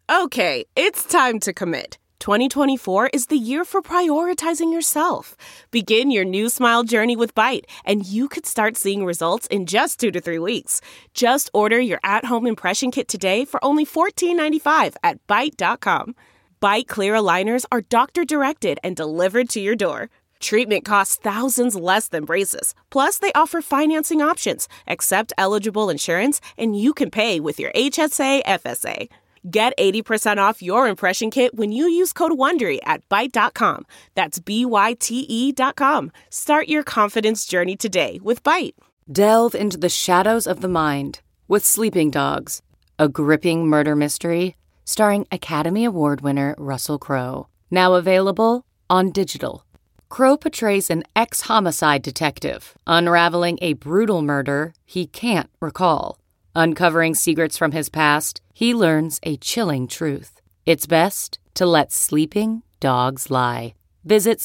Okay, it's time to commit. 2024 is the year for prioritizing yourself. Begin your new smile journey with Byte, and you could start seeing results in just 2 to 3 weeks. Just order your at-home impression kit today for only $14.95 at Byte.com. Byte Clear aligners are doctor-directed and delivered to your door. Treatment costs thousands less than braces. Plus, they offer financing options, accept eligible insurance, and you can pay with your HSA, FSA. Get 80% off your impression kit when you use code WONDERY at Byte.com. That's BYTE.com. Start your confidence journey today with Byte. Delve into the shadows of the mind with Sleeping Dogs, a gripping murder mystery starring Academy Award winner Russell Crowe. Now available on digital. Crowe portrays an ex-homicide detective unraveling a brutal murder he can't recall. Uncovering secrets from his past, he learns a chilling truth. It's best to let sleeping dogs lie. Visit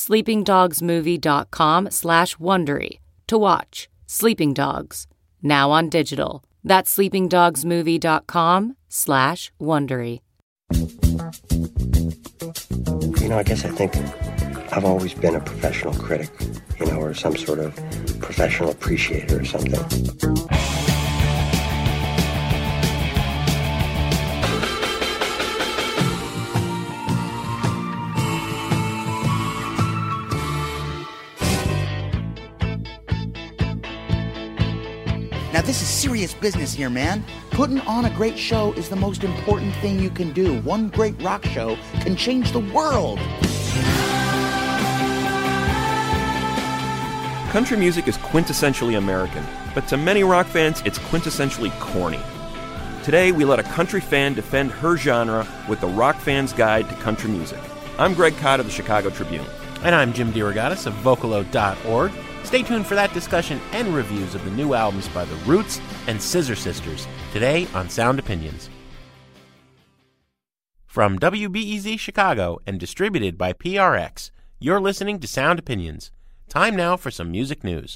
sleepingdogsmovie.com/Wondery to watch Sleeping Dogs, now on digital. That's sleepingdogsmovie.com/Wondery. I guess I think I've always been a professional critic, or some sort of professional appreciator or something. Now, this is serious business here, man. Putting on a great show is the most important thing you can do. One great rock show can change the world. Country music is quintessentially American, but to many rock fans, it's quintessentially corny. Today, we let a country fan defend her genre with the Rock Fan's Guide to Country Music. I'm Greg Cott of the Chicago Tribune. And I'm Jim DeRogatis of Vocalo.org. Stay tuned for that discussion and reviews of the new albums by The Roots and Scissor Sisters, today on Sound Opinions. From WBEZ Chicago and distributed by PRX, you're listening to Sound Opinions. Time now for some music news.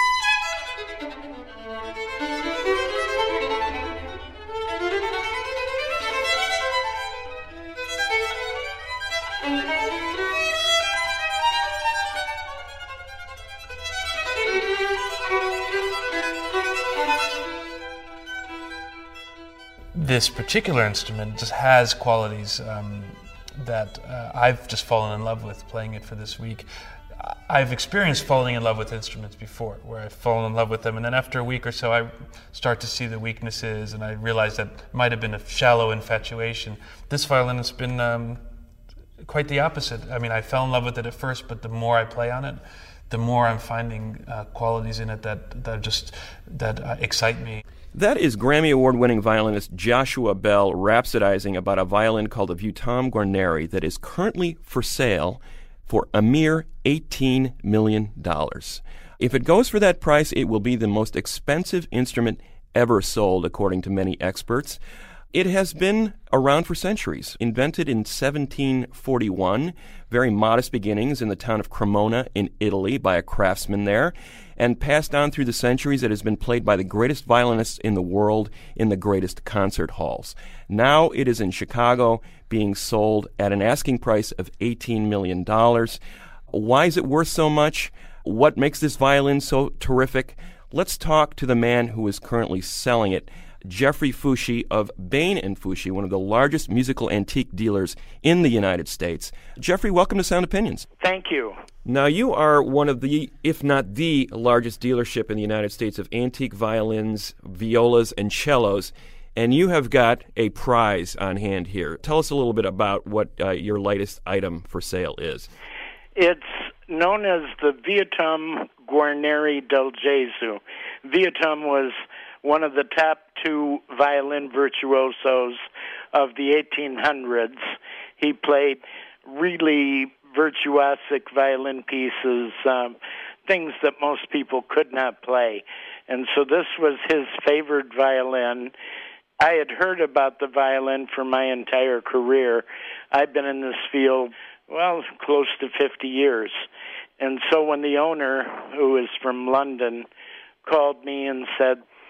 This particular instrument just has qualities that I've just fallen in love with playing it for this week. I've experienced falling in love with instruments before, where I've fallen in love with them, and then after a week or so I start to see the weaknesses, and I realize that it might have been a shallow infatuation. This violin has been quite the opposite. I mean, I fell in love with it at first, but the more I play on it, the more I'm finding qualities in it that excite me. That is Grammy Award-winning violinist Joshua Bell rhapsodizing about a violin called the Vieuxtemps Guarneri that is currently for sale for a mere $18 million. If it goes for that price, it will be the most expensive instrument ever sold, according to many experts. It has been around for centuries. Invented in 1741, very modest beginnings in the town of Cremona in Italy by a craftsman there, and passed on through the centuries, it has been played by the greatest violinists in the world in the greatest concert halls. Now it is in Chicago, being sold at an asking price of $18 million. Why is it worth so much? What makes this violin so terrific? Let's talk to the man who is currently selling it, Jeffrey Foushee of Bain & Foushee, one of the largest musical antique dealers in the United States. Jeffrey, welcome to Sound Opinions. Thank you. Now, you are one of the, if not the largest dealership in the United States of antique violins, violas, and cellos, and you have got a prize on hand here. Tell us a little bit about what your latest item for sale is. It's known as the Vieuxtemps Guarneri del Gesù. Vieuxtemps was one of the top two violin virtuosos of the 1800s. He played really virtuosic violin pieces, things that most people could not play. And so this was his favorite violin. I had heard about the violin for my entire career. I've been in this field, close to 50 years. And so when the owner, who is from London, called me and said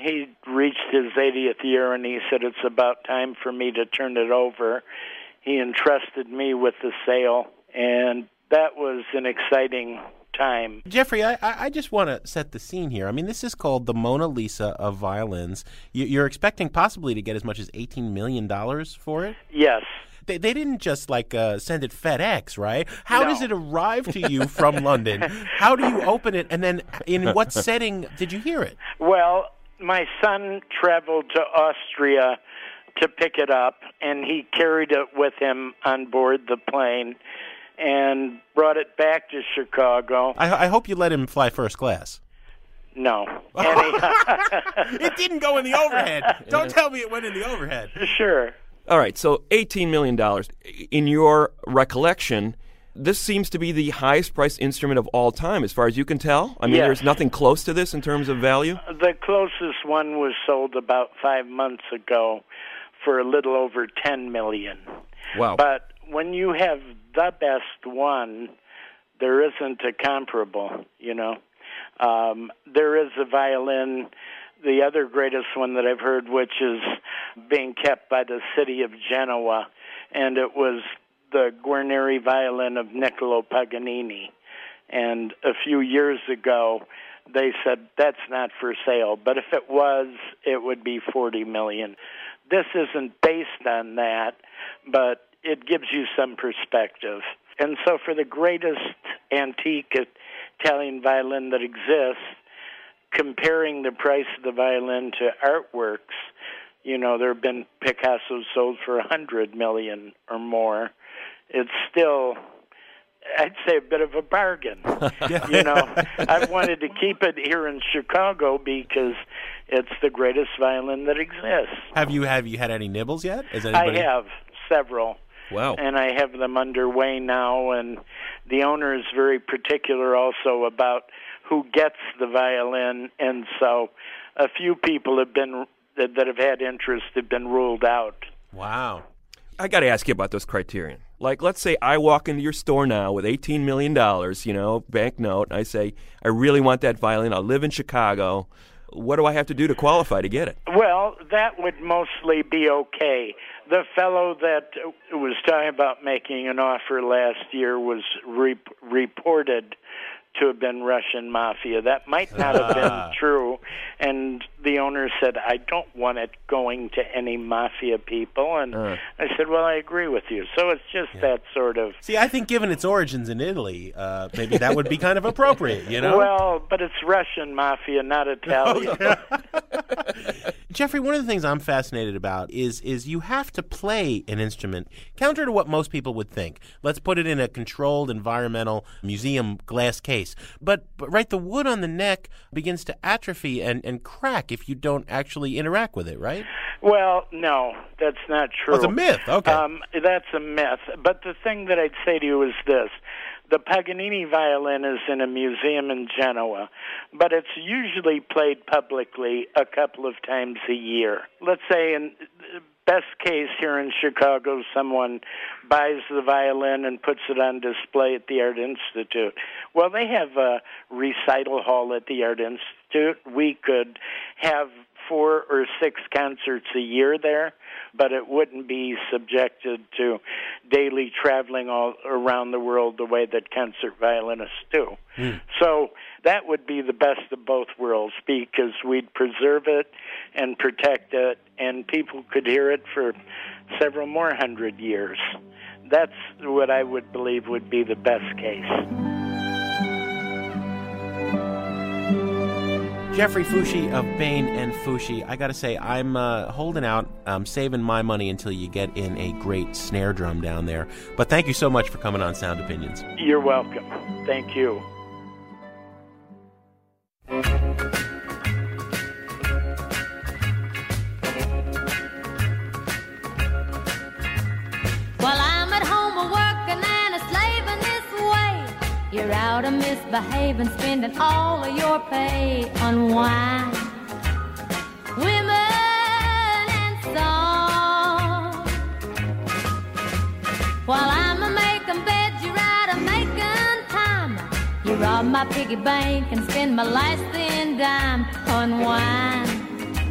he reached his 80th year, and he said it's about time for me to turn it over. He entrusted me with the sale, and that was an exciting time. Jeffrey, I just want to set the scene here. I mean, this is called the Mona Lisa of violins. You're expecting possibly to get as much as $18 million for it? Yes. They didn't just, send it FedEx, right? How does it arrive to you from London? How do you open it? And then in what setting did you hear it? Well, my son traveled to Austria to pick it up, and he carried it with him on board the plane and brought it back to Chicago. I hope you let him fly first class. No. It didn't go in the overhead. Don't tell me it went in the overhead. Sure. All right, so $18 million. In your recollection, this seems to be the highest-priced instrument of all time, as far as you can tell? I mean, Yes. There's nothing close to this in terms of value? The closest one was sold about 5 months ago for a little over $10 million. Wow. But when you have the best one, there isn't a comparable, There is a violin, the other greatest one that I've heard, which is being kept by the city of Genoa, and it was the Guarneri violin of Niccolo Paganini. And a few years ago, they said that's not for sale, but if it was, it would be $40 million. This isn't based on that, but it gives you some perspective. And so for the greatest antique Italian violin that exists, comparing the price of the violin to artworks, there have been Picassos sold for $100 million or more. It's still, I'd say, a bit of a bargain. I wanted to keep it here in Chicago because it's the greatest violin that exists. Have you had any nibbles yet? I have several. Wow. And I have them underway now, and the owner is very particular also about who gets the violin, and so a few people that have had interest have been ruled out. Wow. I got to ask you about this criterion. Let's say I walk into your store now with $18 million, banknote, and I say, I really want that violin. I live in Chicago. What do I have to do to qualify to get it? Well, that would mostly be okay. The fellow that was talking about making an offer last year was reported to have been Russian mafia. That might not have been true. And the owner said, I don't want it going to any mafia people. And I said, well, I agree with you. So it's just that sort of... See, I think given its origins in Italy, maybe that would be kind of appropriate, Well, but it's Russian mafia, not Italian. Jeffrey, one of the things I'm fascinated about is you have to play an instrument counter to what most people would think. Let's put it in a controlled environmental museum glass case. But right, the wood on the neck begins to atrophy and crack if you don't actually interact with it, right? Well, no, that's not true. Oh, it's a myth. Okay. That's a myth. But the thing that I'd say to you is this. The Paganini violin is in a museum in Genoa, but it's usually played publicly a couple of times a year. Let's say in best case here in Chicago, someone buys the violin and puts it on display at the Art Institute. Well, they have a recital hall at the Art Institute. We could have 4 or 6 concerts a year there, but it wouldn't be subjected to daily traveling all around the world the way that concert violinists do. So that would be the best of both worlds because we'd preserve it and protect it, and people could hear it for several more hundred years. That's what I would believe would be the best case. Jeffrey Foushee of Bain and Foushee, I got to say, I'm holding out. I'm saving my money until you get in a great snare drum down there. But thank you so much for coming on Sound Opinions. You're welcome. Thank you. While I'm at home a-working and a-slaving this way, you're out and misbehaving, spending all of your pay on wine, women, and song. While I'm a-making beds, you're out a-making time. You rob my piggy bank and spend my last thin dime on wine,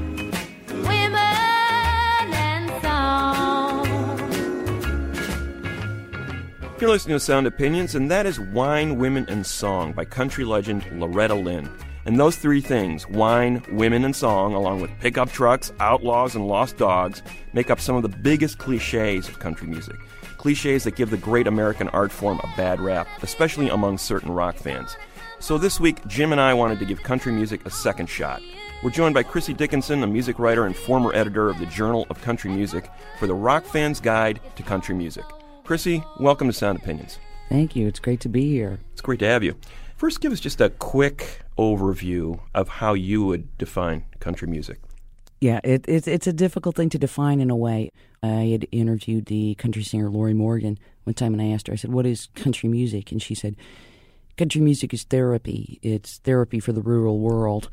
You're listening to Sound Opinions, and that is Wine, Women, and Song by country legend Loretta Lynn. And those three things, wine, women, and song, along with pickup trucks, outlaws, and lost dogs, make up some of the biggest cliches of country music. Cliches that give the great American art form a bad rap, especially among certain rock fans. So this week, Jim and I wanted to give country music a second shot. We're joined by Chrissy Dickinson, a music writer and former editor of the Journal of Country Music, for the Rock Fan's Guide to Country Music. Chrissy, welcome to Sound Opinions. Thank you. It's great to be here. It's great to have you. First, give us just a quick overview of how you would define country music. Yeah, it's a difficult thing to define in a way. I had interviewed the country singer Lori Morgan one time, and I asked her, I said, what is country music? And she said, country music is therapy. It's therapy for the rural world,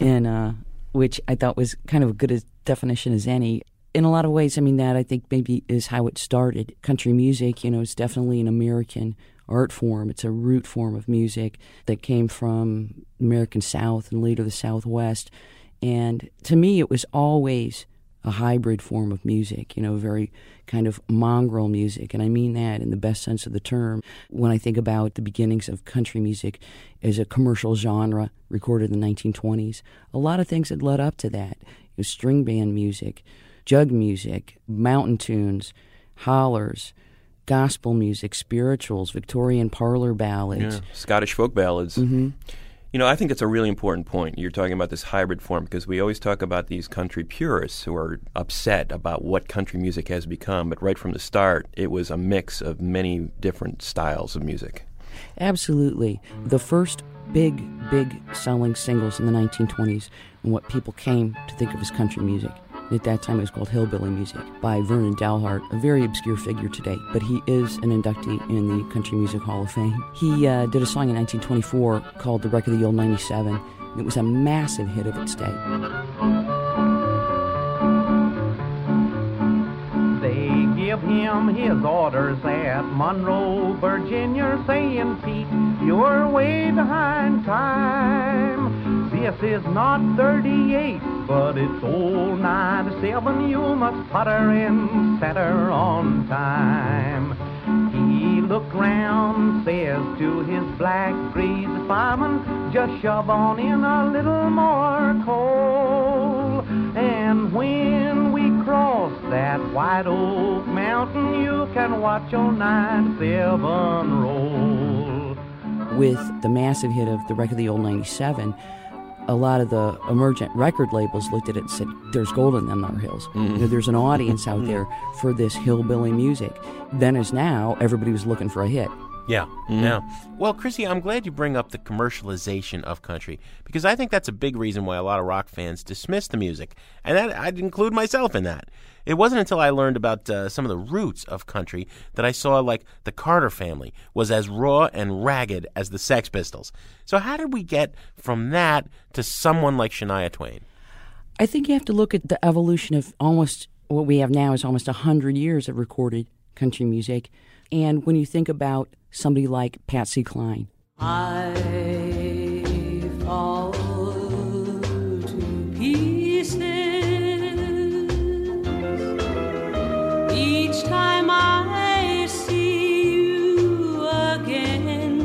and which I thought was kind of a good definition as any. In a lot of ways, I mean, that I think maybe is how it started. Country music, is definitely an American art form. It's a root form of music that came from the American South and later the Southwest. And to me, it was always a hybrid form of music, very kind of mongrel music. And I mean that in the best sense of the term. When I think about the beginnings of country music as a commercial genre recorded in the 1920s, a lot of things had led up to that. String band music, jug music, mountain tunes, hollers, gospel music, spirituals, Victorian parlor ballads. Scottish folk ballads. Mm-hmm. I think that's a really important point. You're talking about this hybrid form because we always talk about these country purists who are upset about what country music has become. But right from the start, it was a mix of many different styles of music. Absolutely. The first big selling singles in the 1920s and what people came to think of as country music. At that time, it was called hillbilly music by Vernon Dalhart, a very obscure figure today, but he is an inductee in the Country Music Hall of Fame. He did a song in 1924 called The Wreck of the Old 97, and it was a massive hit of its day. They give him his orders at Monroe, Virginia, saying, Pete, you're way behind time. This is not 38, but it's old 97. You must putter and set her on time. He looked round, says to his black greased fireman, just shove on in a little more coal. And when we cross that White Oak Mountain, you can watch old 97 roll. With the massive hit of The Wreck of the Old 97, a lot of the emergent record labels looked at it and said, there's gold in them there hills. There's an audience out there for this hillbilly music. Then as now, everybody was looking for a hit. Yeah. Well, Chrissy, I'm glad you bring up the commercialization of country, because I think that's a big reason why a lot of rock fans dismiss the music, and I'd include myself in that. It wasn't until I learned about some of the roots of country that I saw, like, the Carter family was as raw and ragged as the Sex Pistols. So how did we get from that to someone like Shania Twain? I think you have to look at the evolution of almost what we have now is almost 100 years of recorded country music. And when you think about somebody like Patsy Cline, I fall to pieces each time I see you again.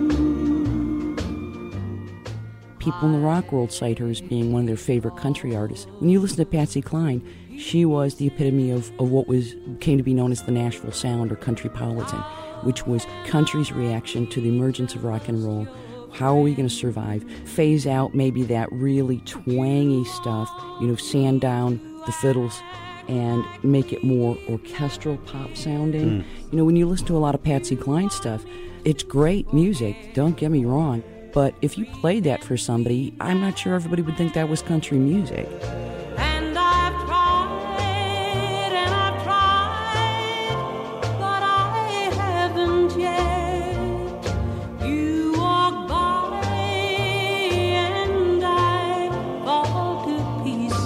people in the rock world cite her as being one of their favorite country artists. When you listen to Patsy Cline, she was the epitome of what came to be known as the Nashville Sound or Countrypolitan, which was country's reaction to the emergence of rock and roll. How are we going to survive? Phase out maybe that really twangy stuff, sand down the fiddles and make it more orchestral pop sounding. When you listen to a lot of Patsy Cline stuff, it's great music, don't get me wrong, but if you played that for somebody, I'm not sure everybody would think that was country music. And I've tried, but I haven't yet. You walk by and I fall to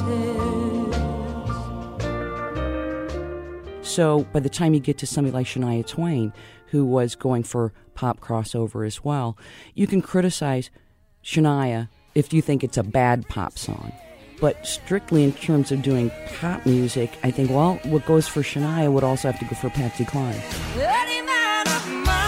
pieces. So by the time you get to somebody like Shania Twain, who was going for pop crossover as well, you can criticize Shania if you think it's a bad pop song. But strictly in terms of doing pop music, I think, well, what goes for Shania would also have to go for Patsy Cline. Any man of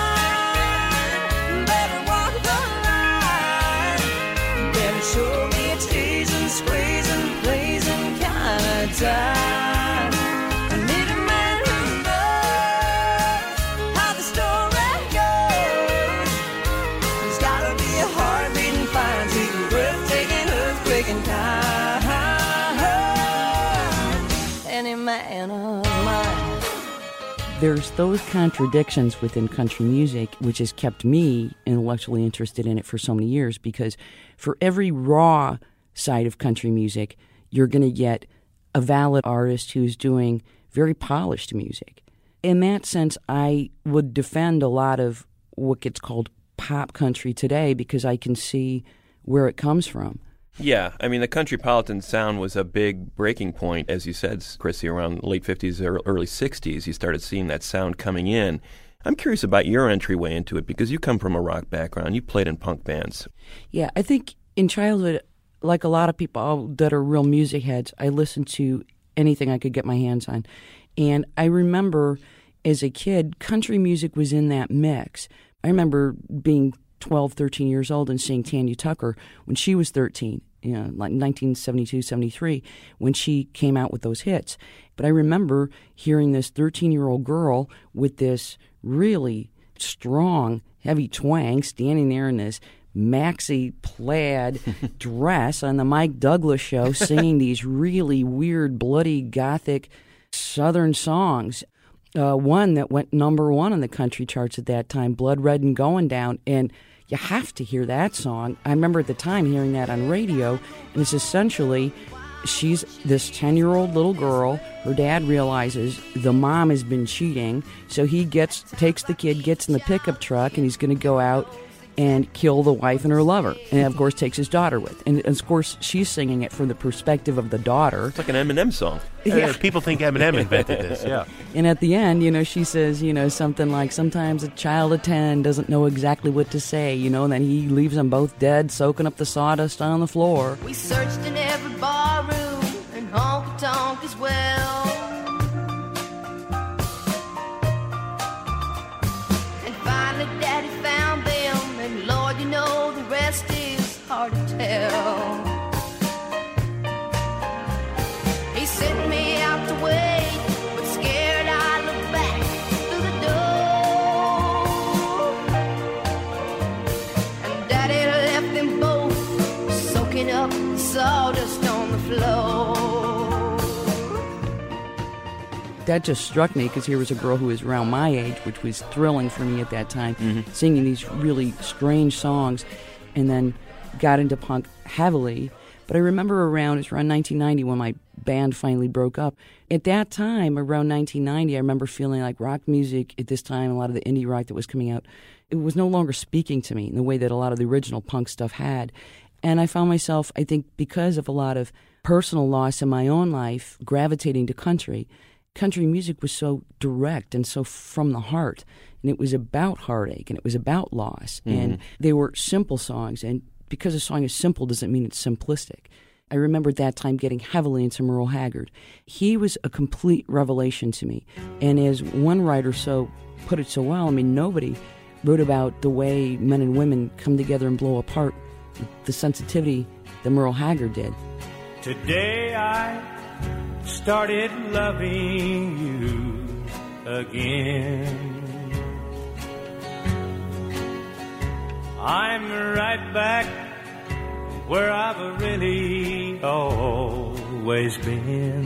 mine better walk the line. Better show me a teasing, squeezing, pleasing kind of time. I need a man who knows how the story goes. There's gotta be a heart beating fine, taking, breathtaking, earthquaking kind. Any man of mine. There's those contradictions within country music, which has kept me intellectually interested in it for so many years, because for every raw side of country music, you're going to get a valid artist who's doing very polished music. In that sense, I would defend a lot of what gets called pop country today because I can see where it comes from. Yeah, I mean, the countrypolitan sound was a big breaking point, as you said, Chrissy, around the late 50s or early 60s. You started seeing that sound coming in. I'm curious about your entryway into it because you come from a rock background. You played in punk bands. Yeah, I think in childhood, like a lot of people that are real music heads, I listened to anything I could get my hands on. And I remember as a kid, country music was in that mix. I remember being 12, 13 years old and seeing Tanya Tucker when she was 13, like 1972, 73, when she came out with those hits. But I remember hearing this 13-year-old girl with this really strong, heavy twang standing there in this maxi plaid dress on the Mike Douglas show singing these really weird, bloody, gothic Southern songs. One that went number one on the country charts at that time, Blood Red and Going Down, and you have to hear that song. I remember at the time hearing that on radio, and it's essentially, she's this 10-year-old little girl. Her dad realizes the mom has been cheating, so he takes the kid, gets in the pickup truck, and he's going to go out and kill the wife and her lover. And, of course, takes his daughter with. And, of course, she's singing it from the perspective of the daughter. It's like an Eminem song. Yeah. People think Eminem invented this, yeah. And at the end, she says, something like, sometimes a child of 10 doesn't know exactly what to say, and then he leaves them both dead, soaking up the sawdust on the floor. We searched in every barroom and honky-tonk as well. And finally Daddy found them, and Lord, the rest is hard to tell. He sent me out to wait, but scared I looked back through the door. And Daddy left them both soaking up the sawdust on the floor. That just struck me because here was a girl who was around my age, which was thrilling for me at that time, singing these really strange songs, and then got into punk heavily. But I remember it was around 1990 when my band finally broke up. At that time, around 1990, I remember feeling like rock music at this time, a lot of the indie rock that was coming out, it was no longer speaking to me in the way that a lot of the original punk stuff had. And I found myself, I think, because of a lot of personal loss in my own life, gravitating to country. Country music was so direct and so from the heart, and it was about heartache, and it was about loss, and they were simple songs, and because a song is simple doesn't mean it's simplistic. I remember at that time getting heavily into Merle Haggard. He was a complete revelation to me, and as one writer put it so well, nobody wrote about the way men and women come together and blow apart, the sensitivity that Merle Haggard did. Today I started loving you again. I'm right back where I've really always been.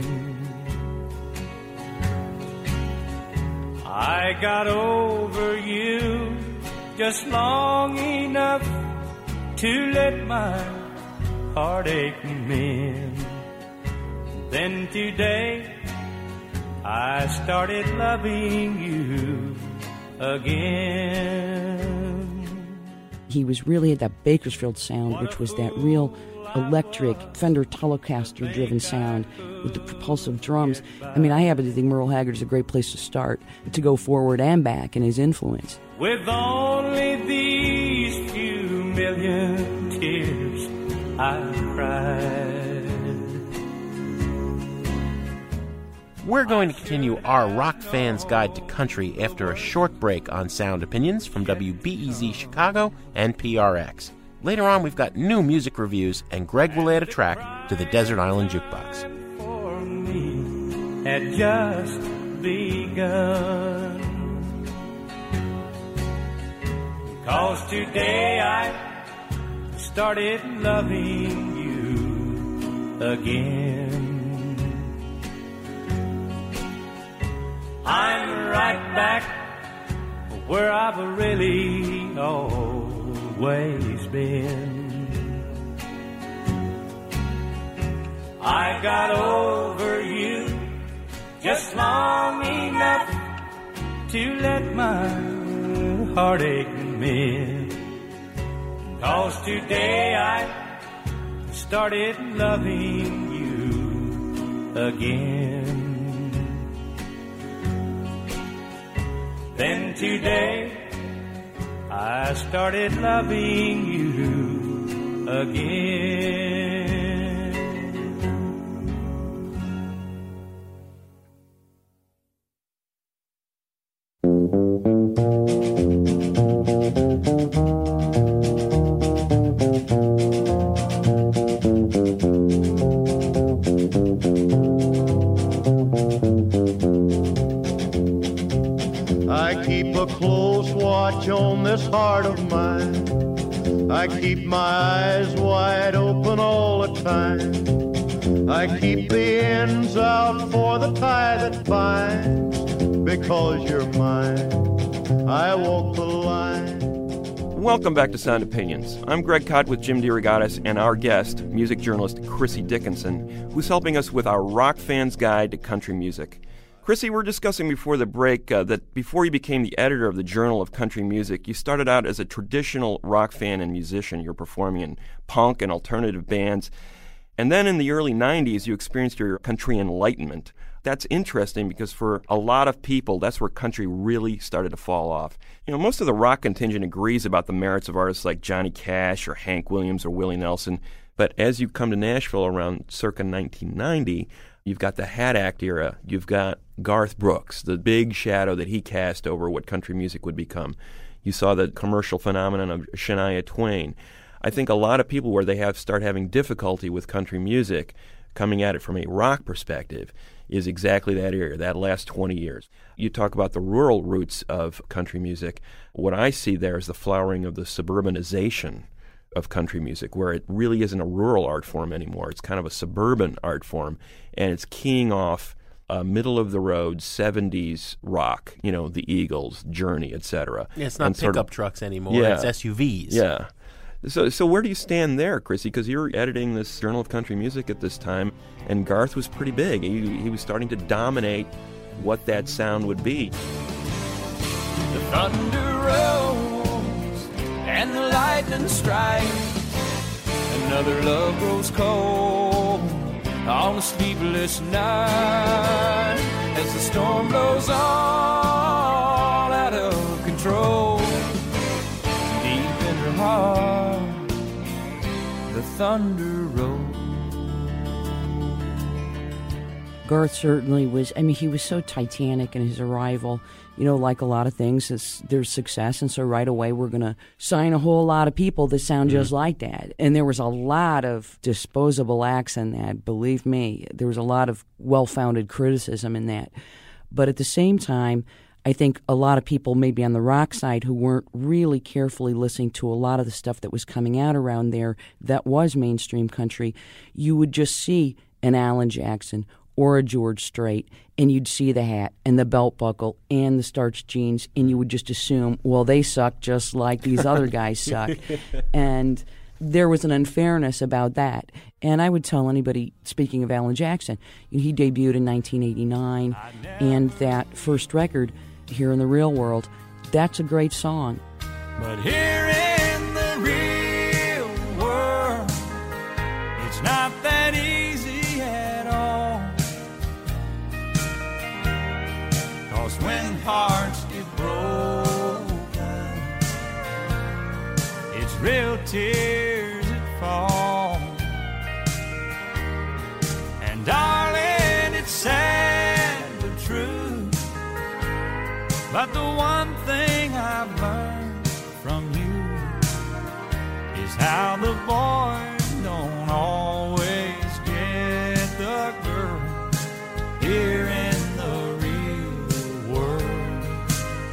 I got over you just long enough to let my heartache mend. Then today I started loving you again. He was really at that Bakersfield sound, which was that real electric Fender Telecaster driven sound with the propulsive drums. I happen to think Merle Haggard is a great place to start, to go forward and back in his influence. With only few million tears I cried. We're going to continue our Rock Fans Guide to Country after a short break on Sound Opinions from WBEZ Chicago and PRX. Later on, we've got new music reviews, and Greg will add a track to the Desert Island Jukebox. For me had just begun. 'Cause today I started loving you again. I'm right back where I've really always been. I got over you just long enough to let my heartache mend. 'Cause today I started loving you again. Then today I started loving you again. Close watch on this heart of mine. I keep my eyes wide open all the time. I keep the ends out for the tie that binds. Because you're mine, I walk the line. Welcome back to Sound Opinions. I'm Greg Kot with Jim DeRogatis and our guest, music journalist Chrissy Dickinson, who's helping us with our Rock Fans Guide to Country Music. Chrissy, we're discussing before the break that before you became the editor of the Journal of Country Music, you started out as a traditional rock fan and musician. You're performing in punk and alternative bands. And then in the early 90s, you experienced your country enlightenment. That's interesting because for a lot of people, that's where country really started to fall off. You know, most of the rock contingent agrees about the merits of artists like Johnny Cash or Hank Williams or Willie Nelson. But as you come to Nashville around circa 1990, you've got the Hat Act era. You've got Garth Brooks, the big shadow that he cast over what country music would become. You saw the commercial phenomenon of Shania Twain. I think a lot of people where they start having difficulty with country music, coming at it from a rock perspective, is exactly that era, that last 20 years. You talk about the rural roots of country music. What I see there is the flowering of the suburbanization of country music, where it really isn't a rural art form anymore. It's kind of a suburban art form, and it's keying off middle-of-the-road 70s rock, you know, the Eagles, Journey, etc. Yeah, it's not pickup trucks anymore. Yeah, it's SUVs. Yeah. So where do you stand there, Chrissy? Because you're editing this Journal of Country Music at this time, and Garth was pretty big. He was starting to dominate what that sound would be. The thunder rolls and the lightning strikes. Another love grows cold on a sleepless night as the storm blows all out of control. Deep in her heart, the thunder rolls. Garth certainly was, he was so titanic in his arrival. You know, like a lot of things, there's success, and so right away we're going to sign a whole lot of people that sound just like that. And there was a lot of disposable acts in that, believe me. There was a lot of well-founded criticism in that. But at the same time, I think a lot of people maybe on the rock side who weren't really carefully listening to a lot of the stuff that was coming out around there that was mainstream country, you would just see an Alan Jackson or a George Strait, and you'd see the hat and the belt buckle and the starched jeans, and you would just assume, well, they suck just like these other guys suck. And there was an unfairness about that. And I would tell anybody, speaking of Alan Jackson, he debuted in 1989, and that first record, Here in the Real World, that's a great song. But here in the real world, it's not that easy at all. 'Cause when hearts get broken, it's real tears that fall. And darling, it's sad But the one thing I've learned from you is how the boys don't always get the girl here in the real world.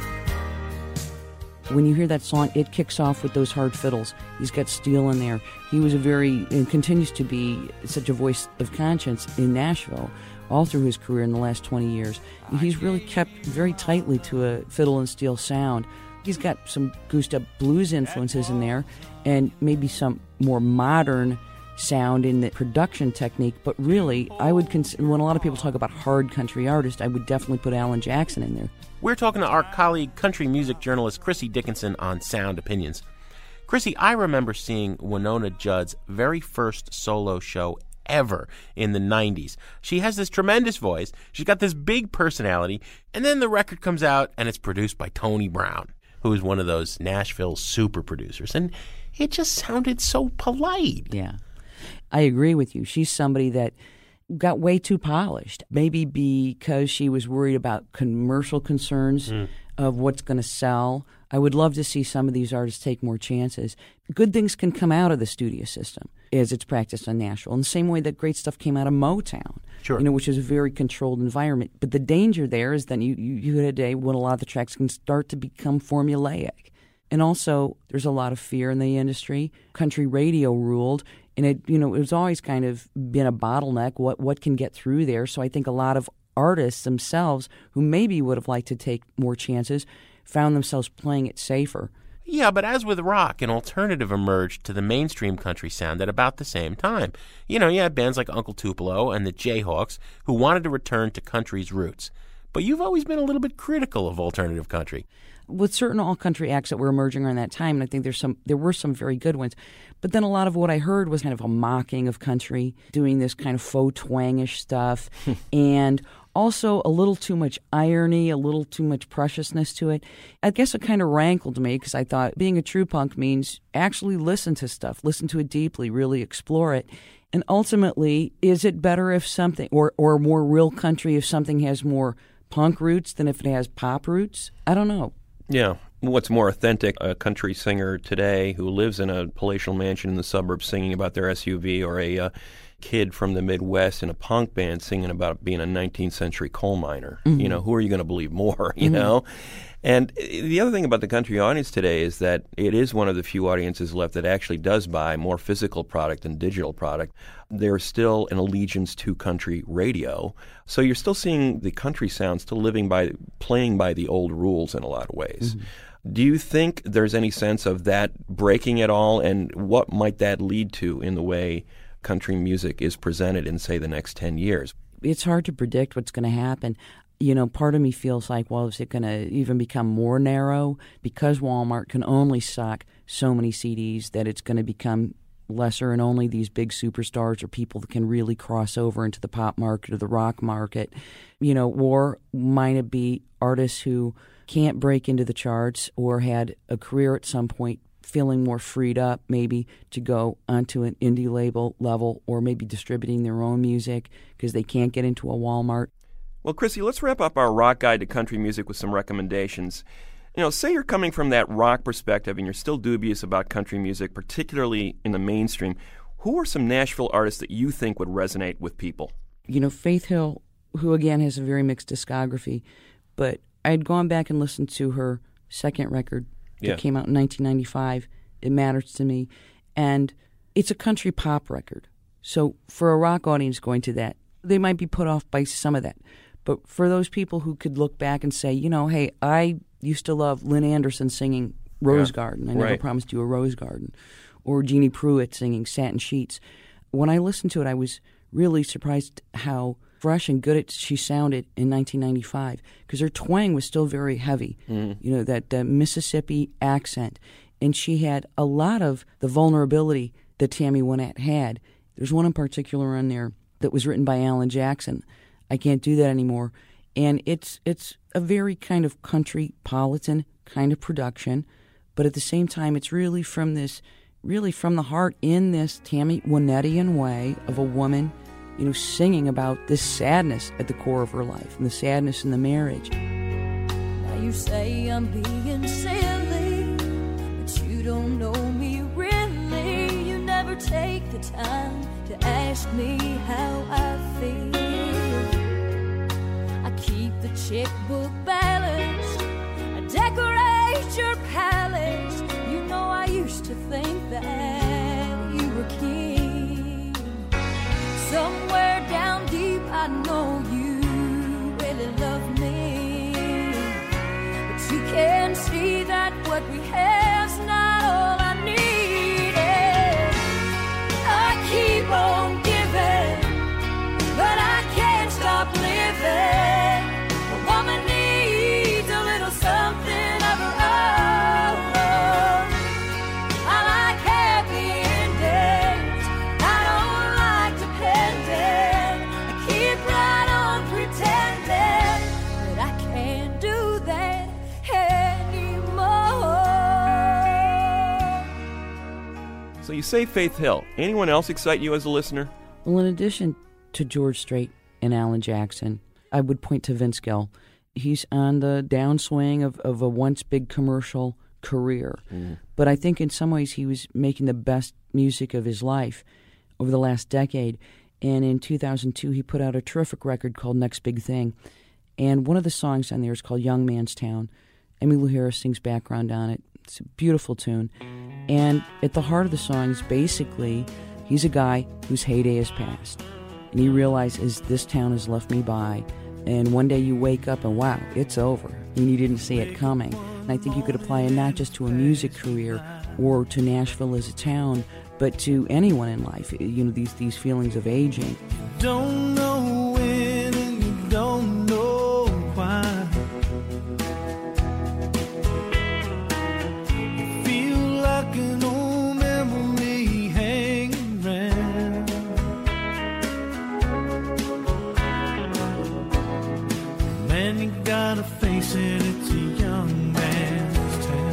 When you hear that song, it kicks off with those hard fiddles. He's got steel in there. He was and continues to be such a voice of conscience in Nashville all through his career in the last 20 years. He's really kept very tightly to a fiddle and steel sound. He's got some goosed up blues influences in there and maybe some more modern sound in the production technique, but really, I would consider, when a lot of people talk about hard country artists, I would definitely put Alan Jackson in there. We're talking to our colleague, country music journalist Chrissy Dickinson on Sound Opinions. Chrissy, I remember seeing Winona Judd's very first solo show ever in the 90s. She has this tremendous voice, she's got this big personality, and then the record comes out and it's produced by Tony Brown, who is one of those Nashville super producers, and it just sounded so polite. Yeah, I agree with you. She's somebody that got way too polished, maybe because she was worried about commercial concerns of what's going to sell. I would love to see some of these artists take more chances. Good things can come out of the studio system as it's practiced in Nashville, in the same way that great stuff came out of Motown, sure, which is a very controlled environment. But the danger there is that you had a day when a lot of the tracks can start to become formulaic. And also, there's a lot of fear in the industry. Country radio ruled, and it was always kind of been a bottleneck, what can get through there. So I think a lot of artists themselves, who maybe would have liked to take more chances, found themselves playing it safer. Yeah, but as with rock, an alternative emerged to the mainstream country sound at about the same time. You had bands like Uncle Tupelo and the Jayhawks who wanted to return to country's roots. But you've always been a little bit critical of alternative country. With certain all-country acts that were emerging around that time, and I think there were some very good ones. But then a lot of what I heard was kind of a mocking of country, doing this kind of faux twangish stuff, and also a little too much irony, a little too much preciousness to it. I guess it kind of rankled me because I thought being a true punk means actually listen to stuff, listen to it deeply, really explore it. And ultimately, is it better if something, or more real country if something has more punk roots than if it has pop roots? I don't know. Yeah. What's more authentic, a country singer today who lives in a palatial mansion in the suburbs singing about their SUV, or a kid from the Midwest in a punk band singing about being a 19th century coal miner? Mm-hmm. Who are you going to believe more, you know? And the other thing about the country audience today is that it is one of the few audiences left that actually does buy more physical product than digital product. There's still an allegiance to country radio. So you're still seeing the country sound still playing by the old rules in a lot of ways. Mm-hmm. Do you think there's any sense of that breaking at all, and what might that lead to in the way country music is presented in, say, the next 10 years? It's hard to predict what's going to happen. Part of me feels like, well, is it going to even become more narrow because Walmart can only stock so many CDs that it's going to become lesser, and only these big superstars or people that can really cross over into the pop market or the rock market? Or might it be artists who can't break into the charts or had a career at some point feeling more freed up maybe to go onto an indie label level, or maybe distributing their own music because they can't get into a Walmart? Well, Chrissy, let's wrap up our rock guide to country music with some recommendations. Say you're coming from that rock perspective and you're still dubious about country music, particularly in the mainstream. Who are some Nashville artists that you think would resonate with people? Faith Hill, who again has a very mixed discography, but I'd gone back and listened to her second record that came out in 1995. It Matters to Me. And it's a country pop record. So for a rock audience going to that, they might be put off by some of that. But for those people who could look back and say, hey, I used to love Lynn Anderson singing Rose Garden. I Never Promised You a Rose Garden. Or Jeannie Pruitt singing Satin Sheets. When I listened to it, I was really surprised how fresh and good she sounded in 1995, because her twang was still very heavy, that Mississippi accent. And she had a lot of the vulnerability that Tammy Wynette had. There's one in particular on there that was written by Alan Jackson. I Can't Do That Anymore. And it's a very kind of country-politan kind of production, but at the same time, it's really from the heart, in this Tammy Wynettian way of a woman, singing about this sadness at the core of her life and the sadness in the marriage. Now You say I'm being silly, but you don't know me really. You never take the time to ask me how I feel. I keep the checkbook balanced, I decorate your palace. You know I used to think that you were king. Somewhere down deep I know you really love me, but you can't see that what we have's not all I needed. I keep on giving, but I can't stop living. A woman needs a little something of her own. I like happy endings, I don't like depending. I keep right on pretending, but I can't do that anymore. So you say Faith Hill. Anyone else excite you as a listener? Well, in addition to George Strait and Alan Jackson, I would point to Vince Gill. He's on the downswing of a once big commercial career. But I think in some ways he was making the best music of his life over the last decade. And in 2002, he put out a terrific record called Next Big Thing. And one of the songs on there is called Young Man's Town. Emmylou Harris sings background on it. It's a beautiful tune. And at the heart of the song is basically he's a guy whose heyday has passed. And he realizes this town has left me by. And one day you wake up and wow, it's over. And you didn't see it coming. And I think you could apply it not just to a music career or to Nashville as a town, but to anyone in life. You know, these feelings of aging. Don't know when and you don't know why. You feel like an old memory hanging around. Man, you gotta face it, it's a young man's town.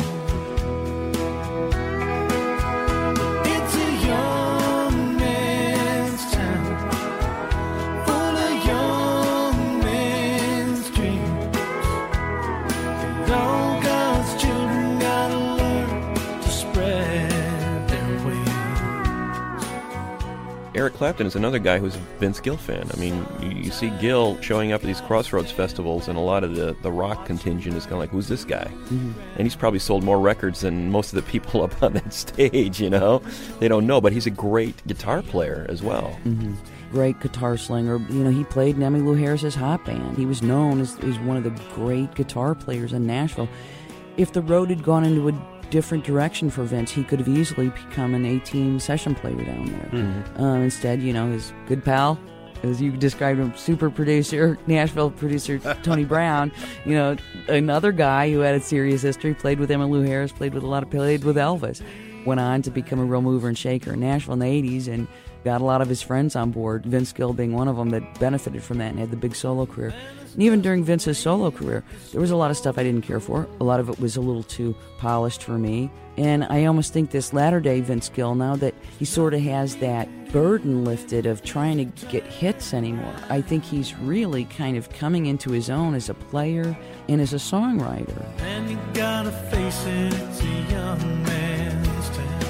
It's a young man's town, full of young men's dreams. And all God's children gotta learn to spread their wings. Eric Clapton is another guy who's a Vince Gill fan. I mean, you see Gill showing up at these Crossroads festivals, and a lot of the rock contingent is kind of like, who's this guy? And he's probably sold more records than most of the people up on that stage, you know? They don't know, but he's a great guitar player as well. Great guitar slinger. You know, he played in Emmylou Harris's hot band. He was known as one of the great guitar players in Nashville. If the road had gone into a different direction for Vince, he could have easily become an A-team session player down there. Instead, you know, his good pal, as you described him, super producer, Nashville producer Tony Brown, you know, another guy who had a serious history, played with Emmylou Harris, played with Elvis, went on to become a real mover and shaker in Nashville in the 80s and got a lot of his friends on board, Vince Gill being one of them that benefited from that and had the big solo career. And even during Vince's solo career, there was a lot of stuff I didn't care for. A lot of it was a little too polished for me. And I almost think this latter-day Vince Gill, now that he sort of has that burden lifted of trying to get hits anymore, I think he's really kind of coming into his own as a player and as a songwriter. And you gotta face it, it's a young man's town.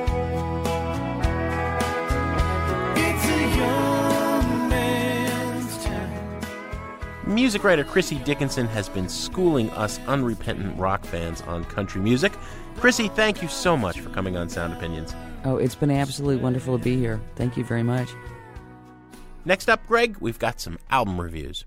It's a young man's town. Music writer Chrissy Dickinson has been schooling us unrepentant rock fans on country music. Chrissy, thank you so much for coming on Sound Opinions. Oh, it's been absolutely wonderful to be here. Thank you very much. Next up, Greg, we've got some album reviews.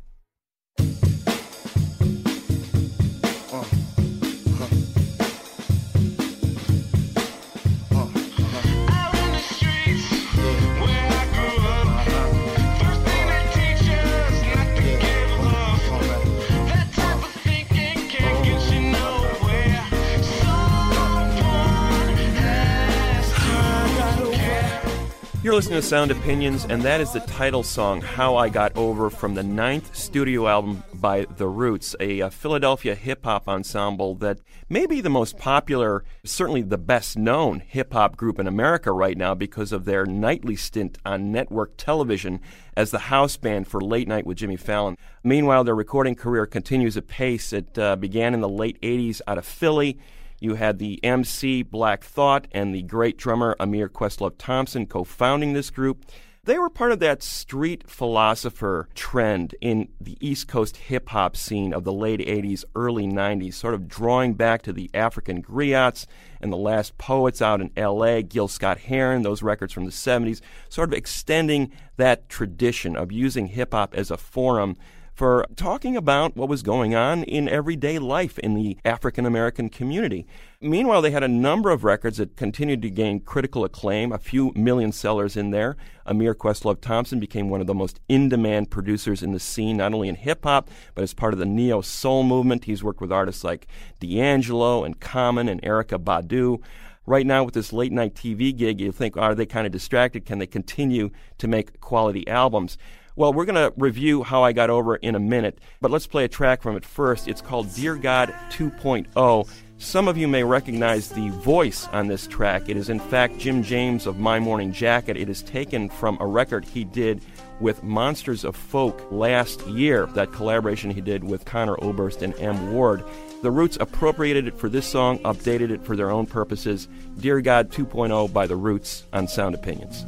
You're listening to Sound Opinions, and that is the title song, How I Got Over, from the 9th studio album by The Roots, a Philadelphia hip-hop ensemble that may be the most popular, certainly the best-known hip-hop group in America right now because of their nightly stint on network television as the house band for Late Night with Jimmy Fallon. Meanwhile, their recording career continues apace. It began in the late 80s out of Philly. You had the MC Black Thought and the great drummer Amir Questlove Thompson co-founding this group. They were part of that street philosopher trend in the East Coast hip-hop scene of the late 80s, early 90s, sort of drawing back to the African griots and the last poets out in L.A., Gil Scott-Heron, those records from the 70s, sort of extending that tradition of using hip-hop as a forum for talking about what was going on in everyday life in the African-American community. Meanwhile, they had a number of records that continued to gain critical acclaim, a few million sellers in there. Amir Questlove Thompson became one of the most in-demand producers in the scene, not only in hip-hop, but as part of the neo-soul movement. He's worked with artists like D'Angelo and Common and Erykah Badu. Right now, with this late-night TV gig, you think, are they kind of distracted? Can they continue to make quality albums? Well, we're going to review How I Got Over in a minute, but let's play a track from it first. It's called Dear God 2.0. Some of you may recognize the voice on this track. It is, in fact, Jim James of My Morning Jacket. It is taken from a record he did with Monsters of Folk last year, that collaboration he did with Conor Oberst and M. Ward. The Roots appropriated it for this song, updated it for their own purposes. Dear God 2.0 by The Roots on Sound Opinions.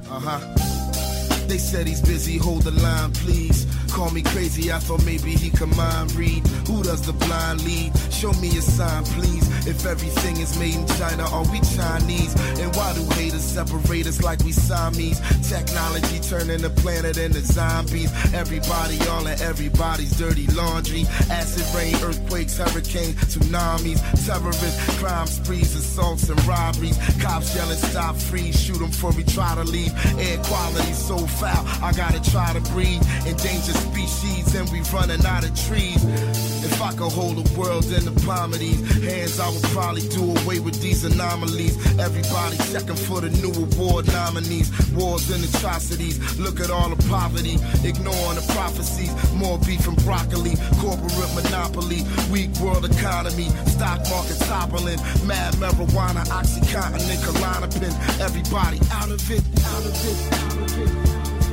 They said he's busy, hold the line, please. Call me crazy, I thought maybe he could mind read. Who does the blind lead? Show me a sign, please. If everything is made in China, are we Chinese? And why do haters separate us like we Siamese? Technology turning the planet into zombies. Everybody all in everybody's dirty laundry. Acid rain, earthquakes, hurricanes, tsunamis. Terrorists, crime sprees, assaults and robberies. Cops yelling, stop, freeze, shoot them before we try to leave. Air quality so foul, I gotta try to breathe. Endangered species and we running out of trees. If I could hold the world in the palm of these hands, I would probably do away with these anomalies. Everybody checking for the new award nominees. Wars and atrocities, look at all the poverty. Ignoring the prophecies, more beef and broccoli. Corporate monopoly, weak world economy. Stock market toppling, mad marijuana, Oxycontin and Klonopin. Everybody out of it, out of it, out of it.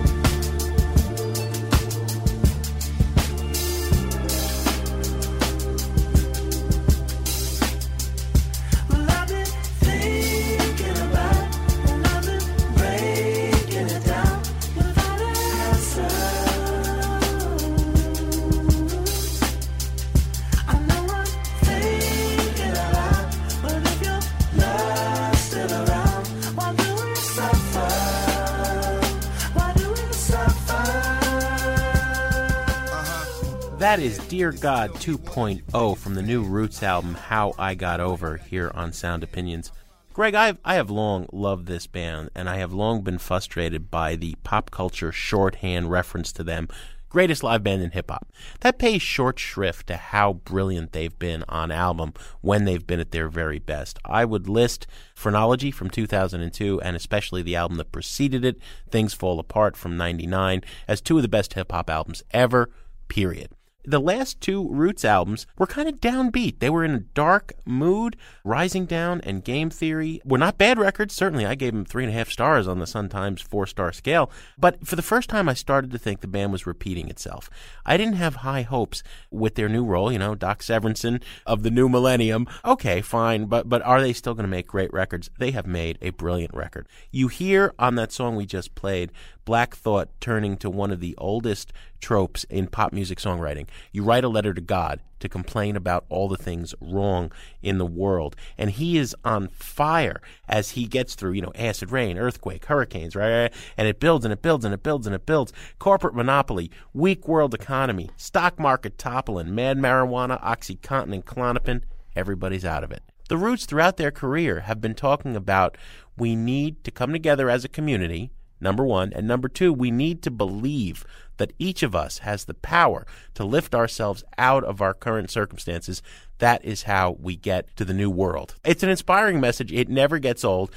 That is Dear God 2.0 from the new Roots album, How I Got Over, here on Sound Opinions. Greg, I have long loved this band, and I have long been frustrated by the pop culture shorthand reference to them. Greatest live band in hip-hop. That pays short shrift to how brilliant they've been on album when they've been at their very best. I would list Phrenology from 2002, and especially the album that preceded it, Things Fall Apart from 99, as two of the best hip-hop albums ever, period. The last two Roots albums were kind of downbeat. They were in a dark mood. Rising Down and Game Theory were not bad records. Certainly, I gave them 3.5 stars on the Sun Times 4-star scale. But for the first time, I started to think the band was repeating itself. I didn't have high hopes with their new role, Doc Severinsen of the new millennium. Okay, fine, but are they still going to make great records? They have made a brilliant record. You hear on that song we just played, Black Thought turning to one of the oldest tropes in pop music songwriting. You write a letter to God to complain about all the things wrong in the world. And he is on fire as he gets through, acid rain, earthquake, hurricanes, right? And it builds and it builds and it builds and it builds. Corporate monopoly, weak world economy, stock market toppling, mad marijuana, Oxycontin and Klonopin. Everybody's out of it. The Roots throughout their career have been talking about we need to come together as a community, number one, and number two, we need to believe that each of us has the power to lift ourselves out of our current circumstances. That is how we get to the new world. It's an inspiring message. It never gets old.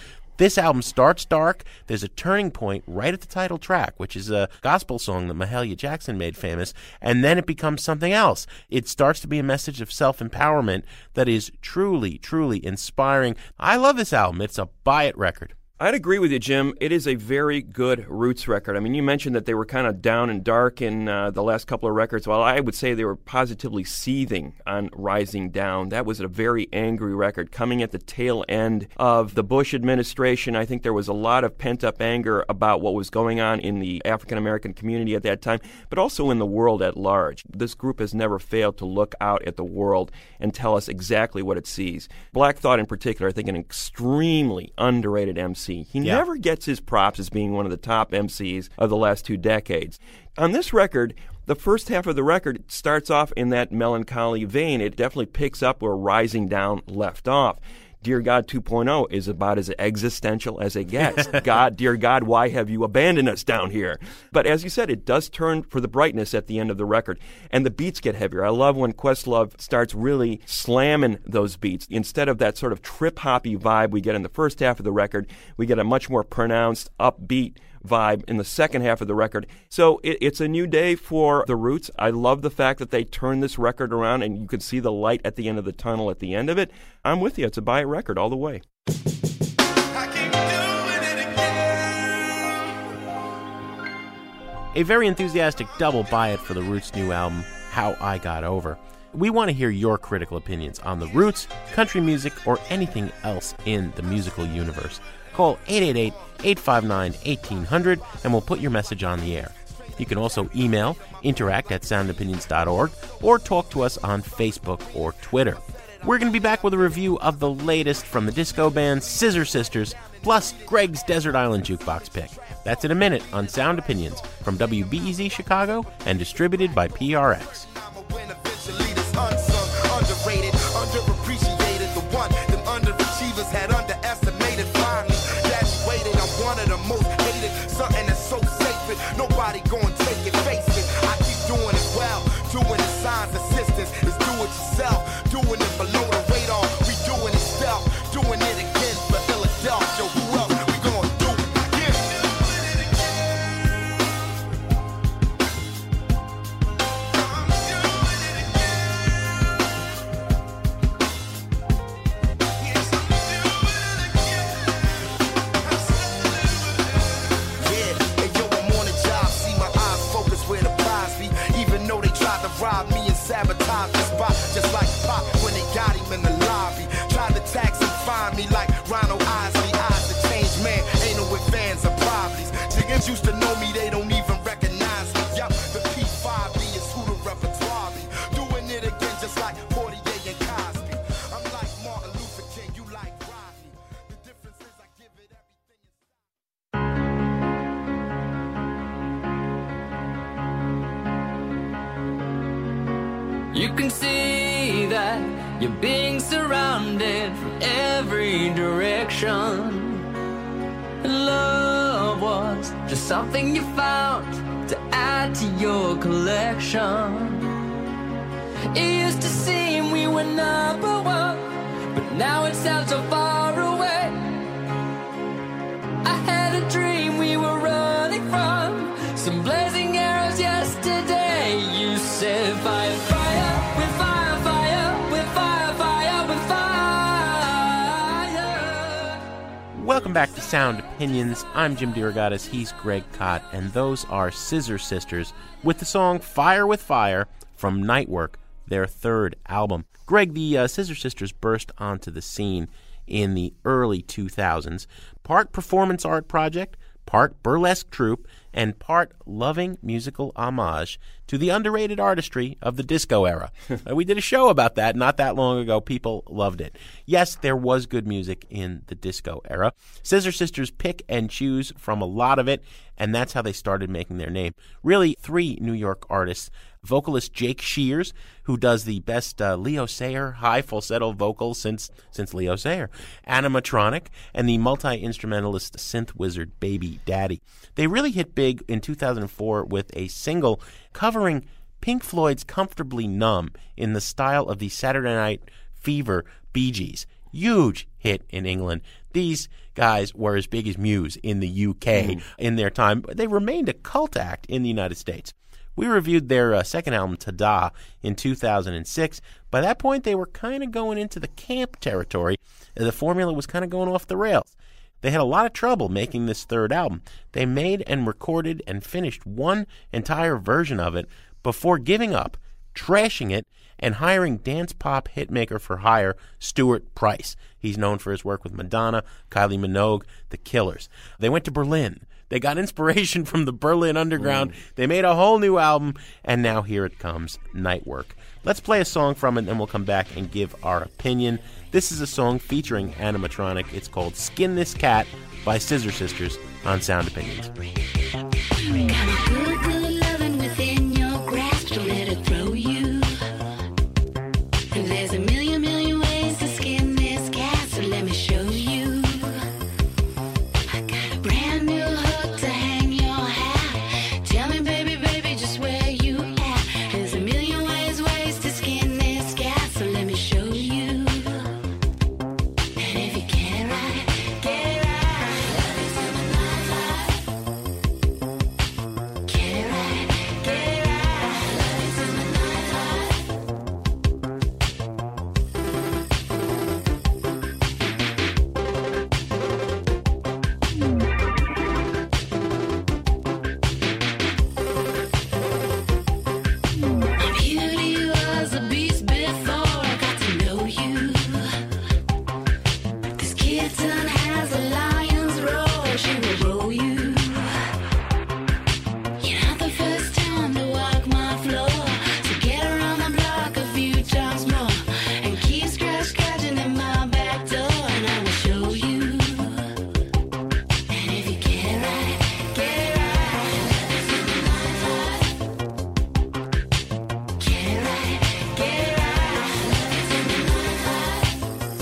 This album starts dark. There's a turning point right at the title track, which is a gospel song that Mahalia Jackson made famous, and then it becomes something else. It starts to be a message of self-empowerment that is truly, truly inspiring. I love this album. It's a buy-it record. I'd agree with you, Jim. It is a very good Roots record. I mean, you mentioned that they were kind of down and dark in the last couple of records. Well, I would say they were positively seething on Rising Down. That was a very angry record coming at the tail end of the Bush administration. I think there was a lot of pent-up anger about what was going on in the African-American community at that time, but also in the world at large. This group has never failed to look out at the world and tell us exactly what it sees. Black Thought in particular, I think an extremely underrated MC. He never gets his props as being one of the top MCs of the last 2 decades. On this record, the first half of the record starts off in that melancholy vein. It definitely picks up where Rising Down left off. Dear God 2.0 is about as existential as it gets. God, dear God, why have you abandoned us down here? But as you said, it does turn for the brightness at the end of the record, and the beats get heavier. I love when Questlove starts really slamming those beats. Instead of that sort of trip-hoppy vibe we get in the first half of the record, we get a much more pronounced, upbeat vibe in the second half of the record. So it's a new day for the Roots. I love the fact that they turned this record around and you could see the light at the end of the tunnel at the end of it. I'm with you. It's a buy-it record all the way. A very enthusiastic double buy-it for the Roots' new album, How I Got Over. We want to hear your critical opinions on the Roots, country music, or anything else in the musical universe. Call 888-859-1800 and we'll put your message on the air. You can also email interact@soundopinions.org or talk to us on Facebook or Twitter. We're going to be back with a review of the latest from the disco band Scissor Sisters, plus Greg's Desert Island Jukebox pick. That's in a minute on Sound Opinions from WBEZ Chicago and distributed by PRX. Underrated, underappreciated, the one them underachievers had underestimated. Finally graduated, I'm one of the most hated. Something that's so sacred, nobody gonna take it, face it. I keep doing it well, doing the signs, assistance is do it yourself, doing it below the radar. We doing it stealth, doing it again for Philadelphia. Who else we gonna do it again? Rob me and sabotage the spot, just like Pop when they got him in the lobby. Tried to tax and find me like Ronald Isley. Eyes to change, man, ain't no with fans or problems. Chickens used to know me, they don't even recognize me. Yup, the P5B is who the repertoire be. Doing it again just like Portier and Cosby. I'm like Martin Luther King, you like Rodney. The difference is I give it everything. You can see that you're being surrounded from every direction. Love was just something you found to add to your collection. It used to seem we were number one, but now it sounds so far away. I had a dream we were running from some blazing arrows yesterday. You said fire, fire, with fire, fire, with fire, fire, with fire. Welcome back to Sound Opinions. I'm Jim DeRogatis, he's Greg Kot, and those are Scissor Sisters with the song Fire with Fire from Nightwork, their third album. Greg, the Scissor Sisters burst onto the scene in the early 2000s, part performance art project, part burlesque troupe, and part loving musical homage to the underrated artistry of the disco era. We did a show about that not that long ago. People loved it. Yes, there was good music in the disco era. Scissor Sisters pick and choose from a lot of it, and that's how they started making their name. Really, 3 New York artists. Vocalist Jake Shears, who does the best Leo Sayer high falsetto vocals since Leo Sayer, Animatronic, and the multi-instrumentalist synth wizard Baby Daddy. They really hit big in 2004 with a single covering Pink Floyd's Comfortably Numb in the style of the Saturday Night Fever Bee Gees. Huge hit in England. These guys were as big as Muse in the UK in their time, but they remained a cult act in the United States. We reviewed their second album, Ta-Da, in 2006. By that point, they were kind of going into the camp territory. The formula was kind of going off the rails. They had a lot of trouble making this third album. They made and recorded and finished one entire version of it before giving up, trashing it, and hiring dance pop hitmaker for hire Stuart Price. He's known for his work with Madonna, Kylie Minogue, The Killers. They went to Berlin. They got inspiration from the Berlin Underground. They made a whole new album, and now here it comes, Nightwork. Let's play a song from it, and then we'll come back and give our opinion. This is a song featuring Animatronic. It's called Skin This Cat by Scissor Sisters on Sound Opinions. Good loving within your grasp, don't let it throw you. There's a million ways to skin this cat, so let me show you. I got a brand new hook to hang your hat. Tell me, baby, just where you at. There's a million ways to skin this cat, so let me show you. And if you can't ride, get right. Love is in my life. Can't ride, get right. Love is in my life. My beauty was a beast before I got to know you. This kitten has a lion's roar, she will roll you. You're not the first time to walk my floor, so get around the block a few times more and keep scratching at my back door, and I will show you. And if you can't ride, get right. Love is in my life. Can't ride, get right. Love is in my life.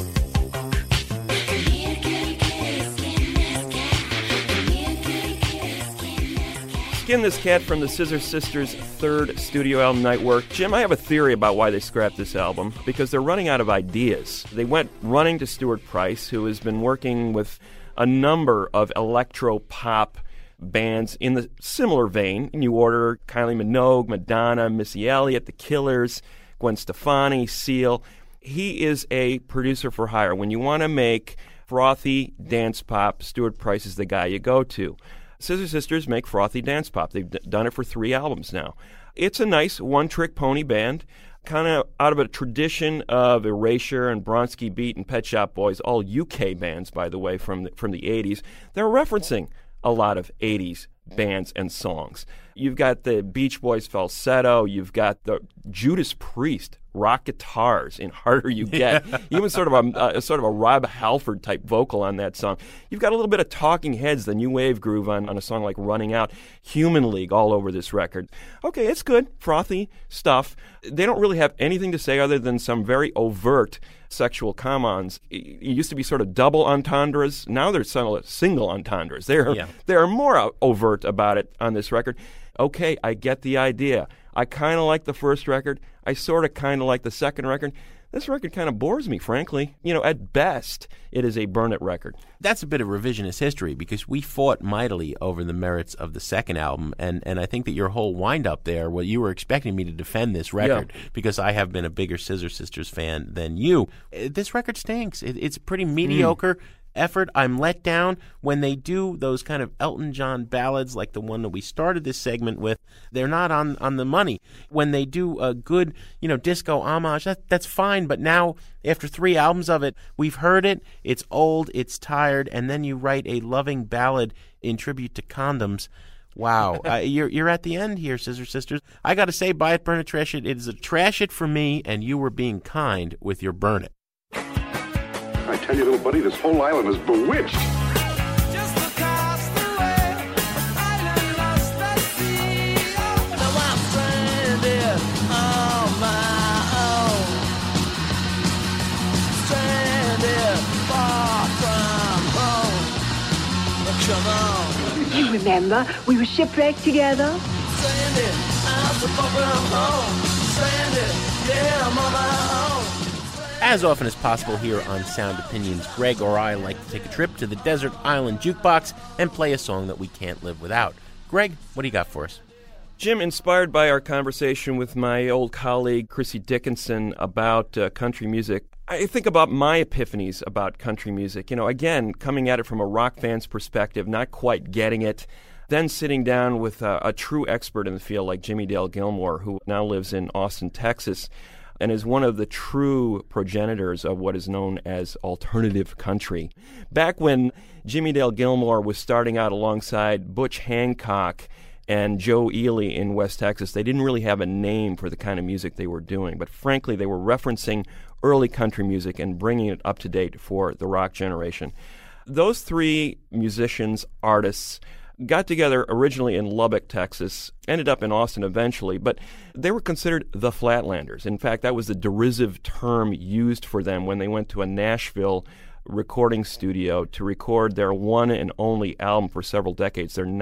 Come here, kitty, skin this cat. Come here, kitty, skin this cat. Skin This Cat from the Scissor Sisters' third studio album, Nightwork. Jim, I have a theory about why they scrapped this album, because they're running out of ideas. They went running to Stuart Price, who has been working with a number of electro-pop bands in the similar vein. New Order, Kylie Minogue, Madonna, Missy Elliott, The Killers, Gwen Stefani, Seal. He is a producer for hire. When you want to make frothy dance pop, Stuart Price is the guy you go to. Scissor Sisters make frothy dance pop. They've done it for 3 albums now. It's a nice one-trick pony band, kind of out of a tradition of Erasure and Bronski Beat and Pet Shop Boys, all UK bands, by the way, from the 80s. They're referencing a lot of 80s bands and songs. You've got the Beach Boys falsetto. You've got the Judas Priest rock guitars in Harder You Get. Even sort of a Rob Halford type vocal on that song. You've got a little bit of Talking Heads, the new wave groove on a song like Running Out. Human League all over this record. Okay, it's good, frothy stuff. They don't really have anything to say other than some very overt sexual come-ons. It used to be sort of double entendres. Now they're single entendres. They're more overt about it on this record. Okay, I get the idea. I kind of like the first record. I sort of kind of like the second record. This record kind of bores me, frankly. At best, it is a burn it record. That's a bit of revisionist history, because we fought mightily over the merits of the second album, and I think that your whole wind-up there, well, you were expecting me to defend this record, because I have been a bigger Scissor Sisters fan than you. This record stinks. It's pretty mediocre effort. I'm let down when they do those kind of Elton John ballads like the one that we started this segment with. They're not on the money. When they do a good, disco homage, that's fine. But now, after 3 albums of it, we've heard it. It's old. It's tired. And then you write a loving ballad in tribute to condoms. Wow. You're at the end here, Scissor Sisters. I got to say, buy it, burn it, trash it. It is a trash it for me, and you were being kind with your burn it. I tell you, little buddy, this whole island is bewitched. Just across the way, island lost at sea. Now I'm stranded on my own. Stranded far from home. Come on. You remember, we were shipwrecked together. Stranded, I'm so far from home. Stranded, yeah, I'm on my own. As often as possible here on Sound Opinions, Greg or I like to take a trip to the desert island jukebox and play a song that we can't live without. Greg, what do you got for us? Jim, inspired by our conversation with my old colleague Chrissy Dickinson about country music, I think about my epiphanies about country music. You know, again, coming at it from a rock fan's perspective, not quite getting it, then sitting down with a true expert in the field like Jimmie Dale Gilmore, who now lives in Austin, Texas, and is one of the true progenitors of what is known as alternative country. Back when Jimmie Dale Gilmore was starting out alongside Butch Hancock and Joe Ely in West Texas, they didn't really have a name for the kind of music they were doing. But frankly, they were referencing early country music and bringing it up to date for the rock generation. Those three musicians, artists, got together originally in Lubbock, Texas, ended up in Austin eventually, but they were considered the Flatlanders. In fact, that was the derisive term used for them when they went to a Nashville recording studio to record their one and only album for several decades, their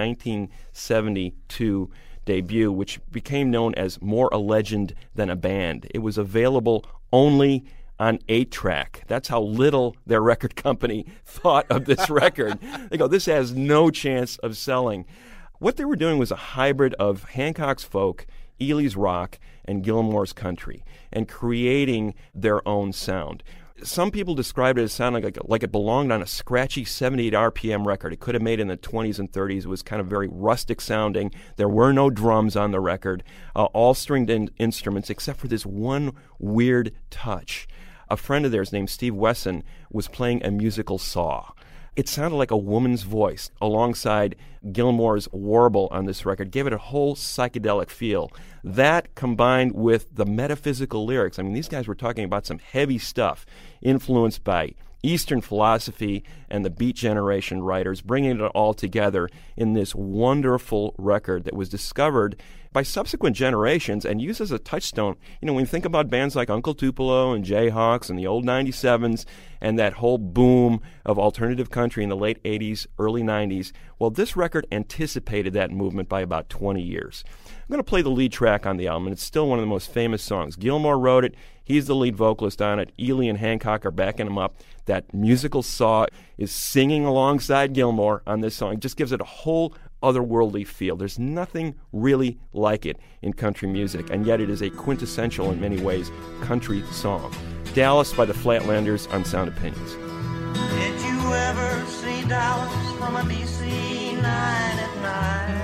1972 debut, which became known as More a Legend Than a Band. It was available only on 8-track. That's how little their record company thought of this record. They go, this has no chance of selling. What they were doing was a hybrid of Hancock's folk, Ely's rock, and Gilmore's country, and creating their own sound. Some people described it as sounding like it belonged on a scratchy 78 RPM record. It could have made in the 20s and 30s. It was kind of very rustic sounding. There were no drums on the record, all stringed instruments, except for this one weird touch. A friend of theirs named Steve Wesson was playing a musical saw. It sounded like a woman's voice alongside Gilmore's warble on this record, gave it a whole psychedelic feel. That combined with the metaphysical lyrics. I mean, these guys were talking about some heavy stuff influenced by Eastern philosophy and the Beat Generation writers, bringing it all together in this wonderful record that was discovered by subsequent generations and used as a touchstone. You know, when you think about bands like Uncle Tupelo and Jayhawks and the old 97s and that whole boom of alternative country in the late 80s, early 90s, well, this record anticipated that movement by about 20 years. I'm going to play the lead track on the album, and it's still one of the most famous songs. Gilmore wrote it. He's the lead vocalist on it. Ely and Hancock are backing him up. That musical saw is singing alongside Gilmore on this song. It just gives it a whole otherworldly feel. There's nothing really like it in country music, and yet it is a quintessential, in many ways, country song. Dallas by the Flatlanders on Sound Opinions. Did you ever see Dallas from a DC 9 at night?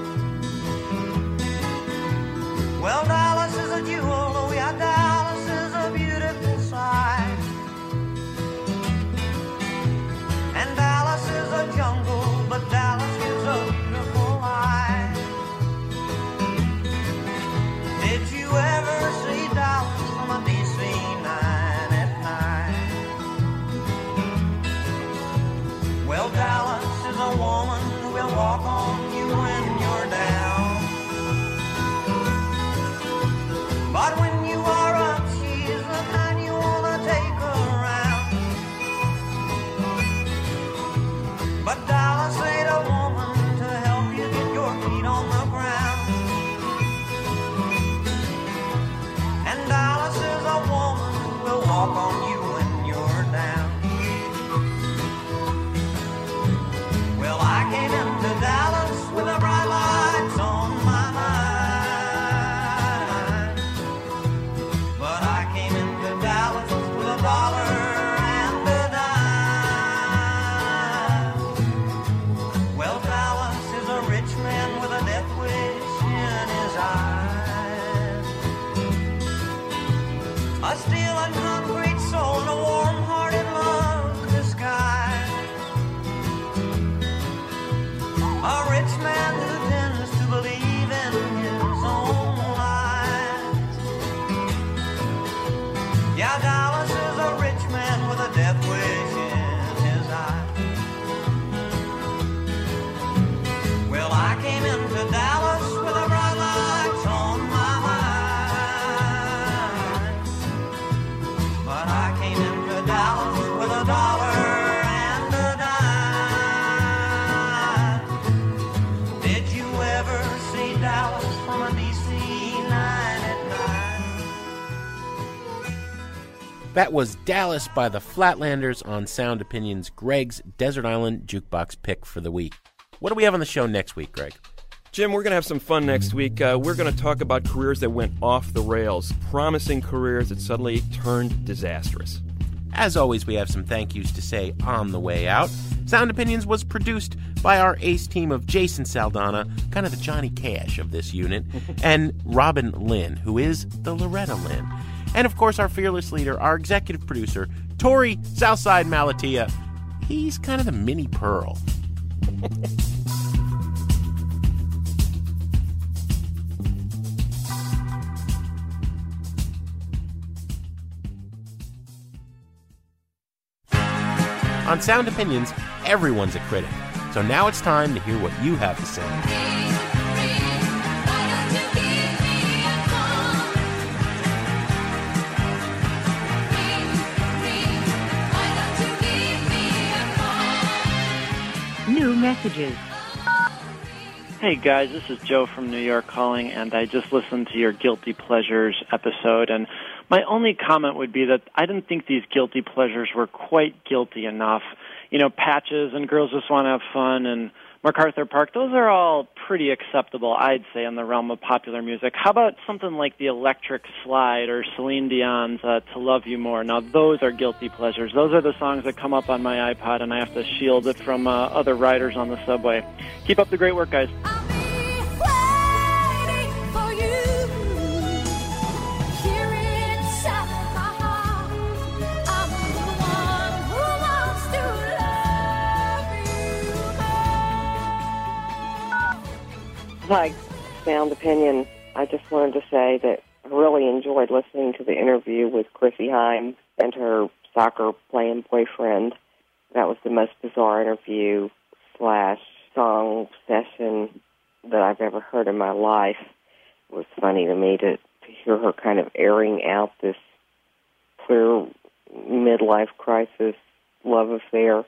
Well, Dallas is a jewel, oh yeah, Dallas is a beautiful sight. And Dallas is a jungle, but Dallas is a beautiful life. Did you ever see Dallas from a DC 9 at night? Well, Dallas is a woman who will walk on you when you're down. But when you are up, she's the kind you wanna take around. But Dallas ain't a woman to help you get your feet on the ground. And Dallas is a woman who will walk on you when you're down. Well, I came into Dallas That was Dallas by the Flatlanders on Sound Opinions, Greg's Desert Island Jukebox pick for the week. What do we have on the show next week, Greg? Jim, we're going to have some fun next week. We're going to talk about careers that went off the rails, promising careers that suddenly turned disastrous. As always, we have some thank yous to say on the way out. Sound Opinions was produced by our ace team of Jason Saldana, kind of the Johnny Cash of this unit, and Robin Lynn, who is the Loretta Lynn. And of course, our fearless leader, our executive producer, Tori Southside Malatia. He's kind of the mini Pearl. On Sound Opinions, everyone's a critic. So now it's time to hear what you have to say. New messages. Hey guys, this is Joe from New York calling, and I just listened to your Guilty Pleasures episode, and my only comment would be that I didn't think these guilty pleasures were quite guilty enough. You know, Patches and Girls Just Want to Have Fun and MacArthur Park, those are all pretty acceptable, I'd say, in the realm of popular music. How about something like the Electric Slide or Celine Dion's To Love You More? Now, those are guilty pleasures. Those are the songs that come up on my iPod, and I have to shield it from other riders on the subway. Keep up the great work, guys. Hi, Sound Opinion. I just wanted to say that I really enjoyed listening to the interview with Chrissy Hynde and her soccer-playing boyfriend. That was the most bizarre interview / song session that I've ever heard in my life. It was funny to me to hear her kind of airing out this clear midlife crisis love affair.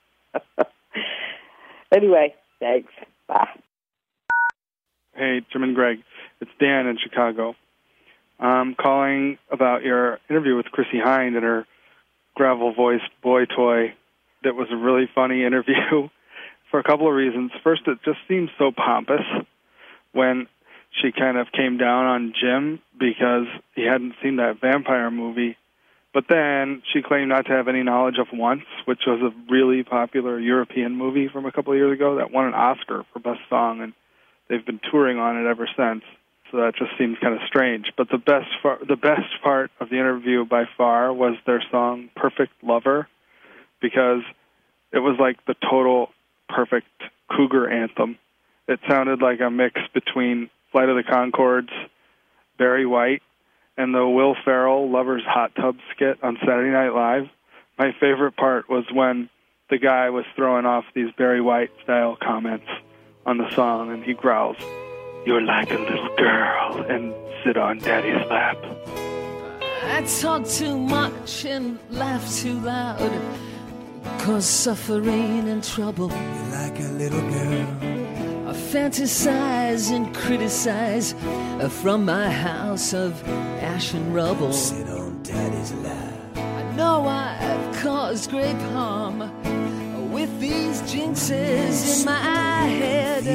Anyway, thanks. Bye. Hey, Jim and Greg. It's Dan in Chicago. I'm calling about your interview with Chrissy Hynde and her gravel-voiced boy toy. That was a really funny interview for a couple of reasons. First, it just seemed so pompous when she kind of came down on Jim because he hadn't seen that vampire movie. But then she claimed not to have any knowledge of Once, which was a really popular European movie from a couple of years ago that won an Oscar for Best Song, and they've been touring on it ever since, so that just seems kind of strange. But the best part of the interview by far was their song Perfect Lover, because it was like the total perfect cougar anthem. It sounded like a mix between Flight of the Conchords, Barry White, and the Will Ferrell Lover's Hot Tub skit on Saturday Night Live. My favorite part was when the guy was throwing off these Barry White-style comments on the song, and he growls, "You're like a little girl, and sit on Daddy's lap." I talk too much and laugh too loud, cause suffering and trouble. You're like a little girl. I fantasize and criticize from my house of ash and rubble. Sit on Daddy's lap. I know I've caused great harm with these jinxes in my head.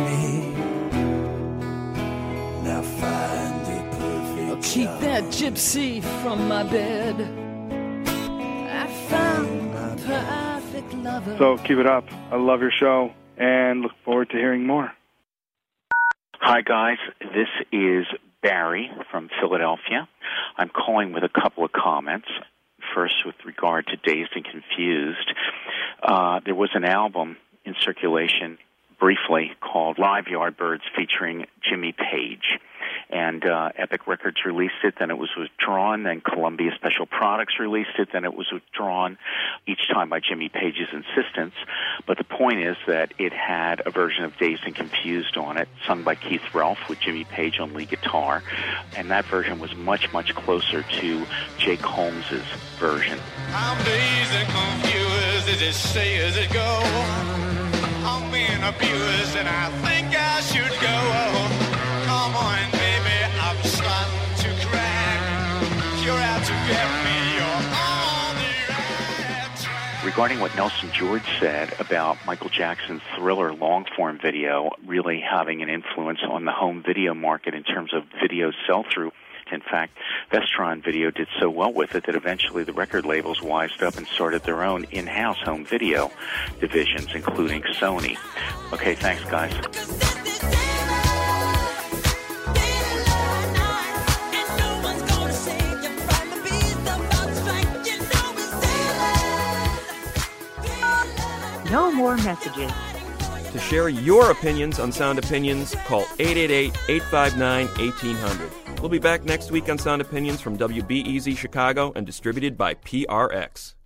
Now find the perfect. I'll keep that gypsy from my bed. I found my perfect lover. So keep it up. I love your show and look forward to hearing more. Hi, guys. This is Barry from Philadelphia. I'm calling with a couple of comments. First, with regard to Dazed and Confused, there was an album in circulation briefly called Live Yardbirds featuring Jimmy Page. And Epic Records released it, then it was withdrawn, then Columbia Special Products released it, then it was withdrawn, each time by Jimmy Page's insistence. But the point is that it had a version of Dazed and Confused on it, sung by Keith Relf with Jimmy Page on lead guitar, and that version was much, much closer to Jake Holmes's version. I'm dazed and confused, as it stay as it go. I'm being abused and I think I should go. Come on, baby, I'm starting to crack. You're out to get me, you're Regarding what Nelson George said about Michael Jackson's Thriller long-form video really having an influence on the home video market in terms of video sell-through, in fact, Vestron Video did so well with it that eventually the record labels wised up and started their own in-house home video divisions, including Sony. Okay, thanks, guys. No more messages. To share your opinions on Sound Opinions, call 888-859-1800. We'll be back next week on Sound Opinions from WBEZ Chicago and distributed by PRX.